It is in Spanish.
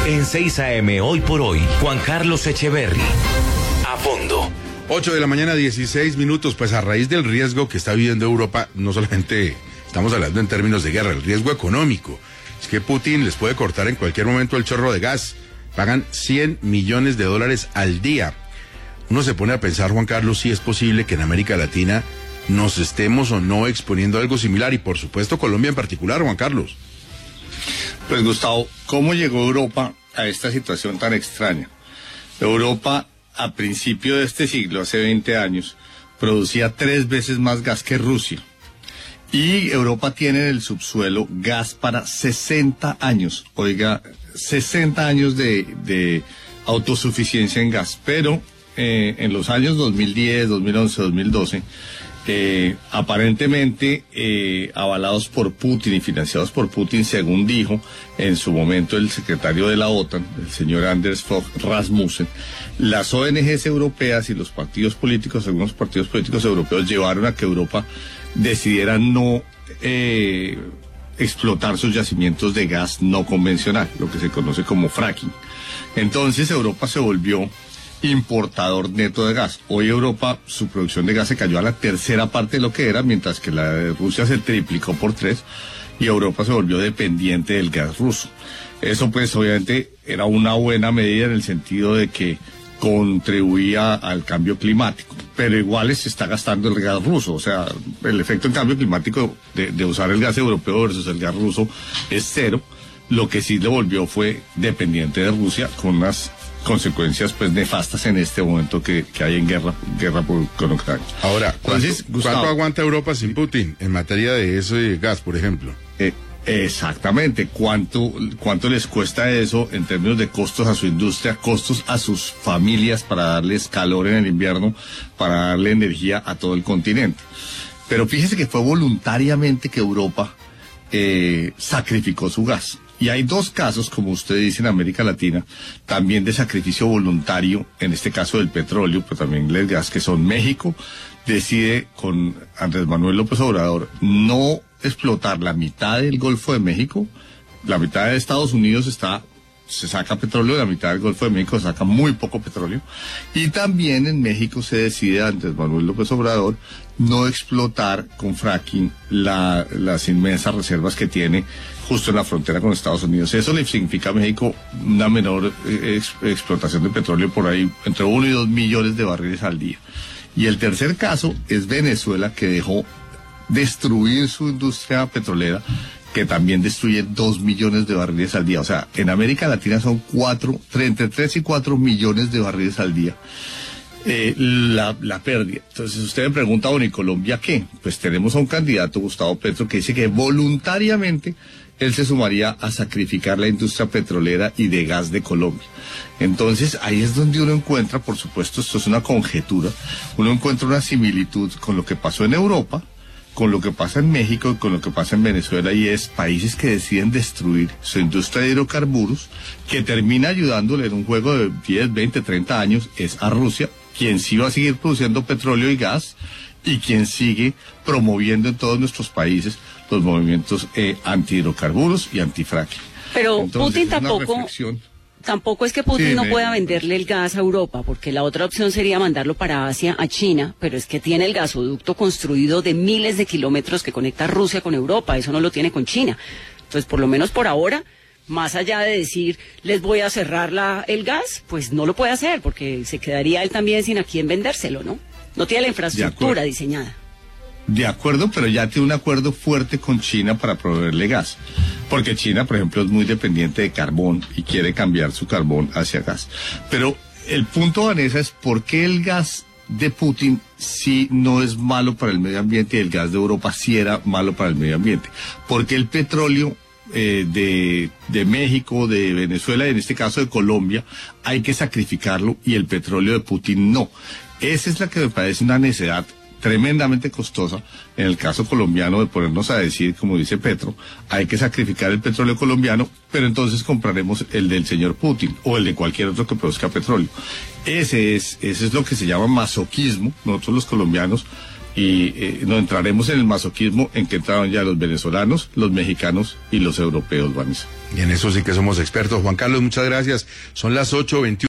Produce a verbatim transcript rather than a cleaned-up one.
En seis A M Hoy por Hoy, Juan Carlos Echeverry. A fondo. ocho de la mañana, dieciséis minutos. Pues a raíz del riesgo que está viviendo Europa, no solamente estamos hablando en términos de guerra, el riesgo económico. Es que Putin les puede cortar en cualquier momento el chorro de gas. Pagan cien millones de dólares al día. Uno se pone a pensar, Juan Carlos, si es posible que en América Latina nos estemos o no exponiendo a algo similar, y por supuesto Colombia en particular, Juan Carlos. Pues Gustavo, ¿cómo llegó Europa a esta situación tan extraña? Europa, a principio de este siglo, hace veinte años, producía tres veces más gas que Rusia. Y Europa tiene en el subsuelo gas para sesenta años. Oiga, sesenta años de, de autosuficiencia en gas. Pero eh, en los años dos mil diez, dos mil once, dos mil doce... Eh, aparentemente eh, avalados por Putin y financiados por Putin, según dijo en su momento el secretario de la OTAN, el señor Anders Fogh Rasmussen, las O N Ges europeas y los partidos políticos, algunos partidos políticos europeos, llevaron a que Europa decidiera no eh, explotar sus yacimientos de gas no convencional, lo que se conoce como fracking. Entonces Europa se volvió importador neto de gas. Hoy Europa, su producción de gas se cayó a la tercera parte de lo que era, mientras que la de Rusia se triplicó por tres, y Europa se volvió dependiente del gas ruso. Eso pues obviamente era una buena medida en el sentido de que contribuía al cambio climático, pero igual se está gastando el gas ruso. O sea, el efecto en cambio climático de, de usar el gas europeo versus el gas ruso es cero. Lo que sí le volvió fue dependiente de Rusia, con unas consecuencias pues nefastas en este momento que, que hay en guerra guerra por, con Ucrania. Ahora, ¿cuánto, Entonces, Gustavo, ¿cuánto aguanta Europa sin Putin en materia de ese gas, por ejemplo? Eh, exactamente, ¿cuánto, cuánto les cuesta eso en términos de costos a su industria, costos a sus familias para darles calor en el invierno, para darle energía a todo el continente? Pero fíjese que fue voluntariamente que Europa eh, sacrificó su gas. Y hay dos casos, como usted dice, en América Latina, también de sacrificio voluntario, en este caso del petróleo, pero también del gas, que son México, decide con Andrés Manuel López Obrador no explotar la mitad del Golfo de México. La mitad de Estados Unidos está, se saca petróleo, la mitad del Golfo de México se saca muy poco petróleo. Y también en México se decide, Andrés Manuel López Obrador, no explotar con fracking la, las inmensas reservas que tiene justo en la frontera con Estados Unidos. Eso le significa a México una menor eh, ex, explotación de petróleo, por ahí entre uno y dos millones de barriles al día. Y el tercer caso es Venezuela, que dejó destruir su industria petrolera, que también destruye dos millones de barriles al día. O sea, en América Latina son cuatro, entre tres y cuatro millones de barriles al día. Eh, la, la pérdida. Entonces usted me pregunta, bueno, ¿y Colombia qué? Pues tenemos a un candidato, Gustavo Petro, que dice que voluntariamente él se sumaría a sacrificar la industria petrolera y de gas de Colombia. Entonces ahí es donde uno encuentra, por supuesto, esto es una conjetura, uno encuentra una similitud con lo que pasó en Europa, con lo que pasa en México y con lo que pasa en Venezuela, y es países que deciden destruir su industria de hidrocarburos, que termina ayudándole en un juego de diez, veinte, treinta años, es a Rusia, quien sí va a seguir produciendo petróleo y gas, y quien sigue promoviendo en todos nuestros países los movimientos eh, anti-hidrocarburos y anti-fracking. Pero Entonces, Putin tampoco... Tampoco es que Putin sí, no me... pueda venderle el gas a Europa, porque la otra opción sería mandarlo para Asia, a China, pero es que tiene el gasoducto construido de miles de kilómetros que conecta Rusia con Europa, eso no lo tiene con China. Entonces, por lo menos por ahora, más allá de decir, les voy a cerrar la, el gas, pues no lo puede hacer, porque se quedaría él también sin a quién vendérselo, ¿no? No tiene la infraestructura diseñada. De acuerdo, pero ya tiene un acuerdo fuerte con China para proveerle gas. Porque China, por ejemplo, es muy dependiente de carbón y quiere cambiar su carbón hacia gas. Pero el punto, Vanessa, es por qué el gas de Putin sí no es malo para el medio ambiente y el gas de Europa sí era malo para el medio ambiente. Porque el petróleo eh, de, de México, de Venezuela y en este caso de Colombia, hay que sacrificarlo y el petróleo de Putin no. Esa es la que me parece una necedad tremendamente costosa en el caso colombiano, de ponernos a decir, como dice Petro, hay que sacrificar el petróleo colombiano, pero entonces compraremos el del señor Putin o el de cualquier otro que produzca petróleo. Ese es, ese es lo que se llama masoquismo. Nosotros los colombianos y eh, nos entraremos en el masoquismo en que entraron ya los venezolanos, los mexicanos y los europeos, Vanessa. Y en eso sí que somos expertos. Juan Carlos, muchas gracias. Son las ocho veintiuno.